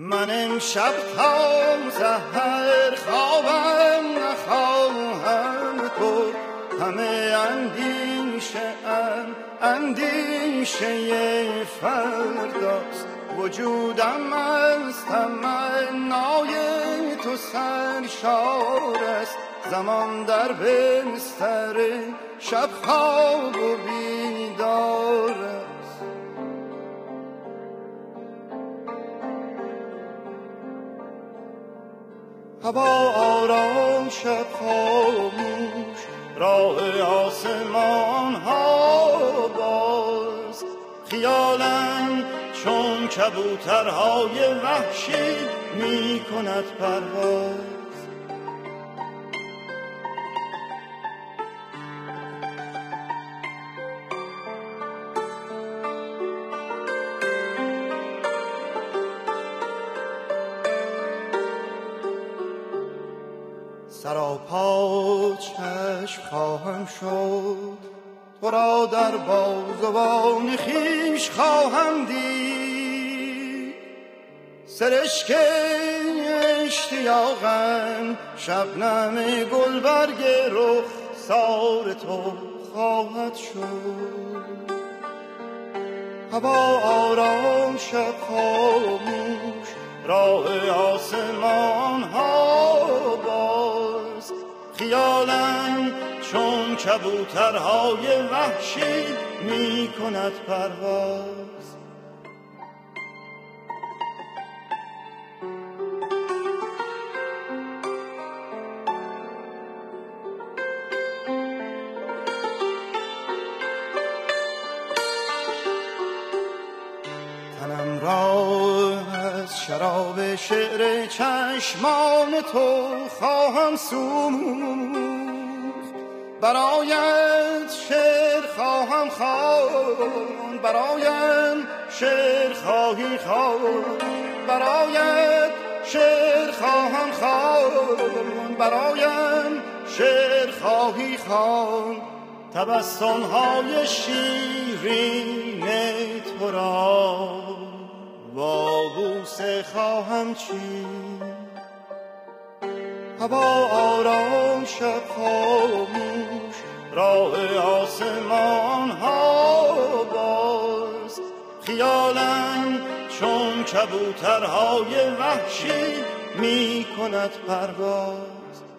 من امشب تا سحر خوابم نخواهم برد، همه اندیشه فرداست. وجودم از تمنای تو سرشار است، زمان در بستر شب خواب و بیدار است. هوا آرام شب خاموش، راه آسمان ها باز، خیالم چون کبوترهای وحشی می کند پرواز. سراپا چشم خواهم شد، تو را در بازوان خویش خواهم دید. سرشک اشتیاقم شبنم گلبرگ رخسار تو خواهد شد. هوا آرام شب خاموش، راه آسمان ها باز، خیالم چون کبوترهای وحشی می کند پرواز. تنم را از شراب شعر چشمان تو خواهم سوخت، برایت شعر خواهم خواند، برایم شعر خواهی خواند، برایت شعر خواهم خواند، برایم شعر خواهی خواند. تبسم‌های شیرین تو را با بوسه خواهم چید. هوا آرام شب خاموش، راه آسمان ها باز، خیالم چون کبوترهای وحشی می کند پرواز.